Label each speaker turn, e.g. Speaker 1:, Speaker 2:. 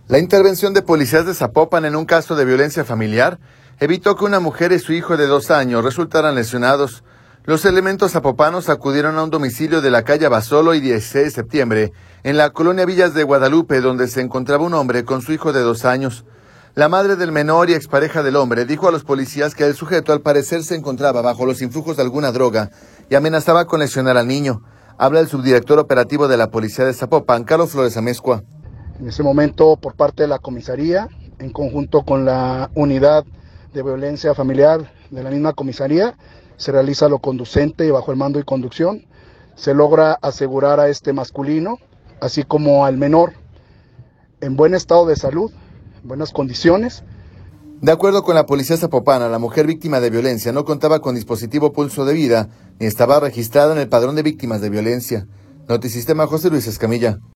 Speaker 1: La intervención de policías de Zapopan en un caso de violencia familiar evitó que una mujer y su hijo de 2 años resultaran lesionados. Los elementos zapopanos acudieron a un domicilio de la calle Basolo y 16 de septiembre, en la colonia Villas de Guadalupe, donde se encontraba un hombre con su hijo de 2 años. La madre del menor y expareja del hombre dijo a los policías que el sujeto al parecer se encontraba bajo los influjos de alguna droga y amenazaba con lesionar al niño. Habla el subdirector operativo de la policía de Zapopan, Carlos Flores Amezcua.
Speaker 2: En ese momento, por parte de la comisaría, en conjunto con la unidad de violencia familiar de la misma comisaría, se realiza lo conducente y bajo el mando y conducción. Se logra asegurar a este masculino, así como al menor, en buen estado de salud, en buenas condiciones.
Speaker 1: De acuerdo con la policía zapopana, la mujer víctima de violencia no contaba con dispositivo pulso de vida ni estaba registrada en el padrón de víctimas de violencia. Notisistema, José Luis Escamilla.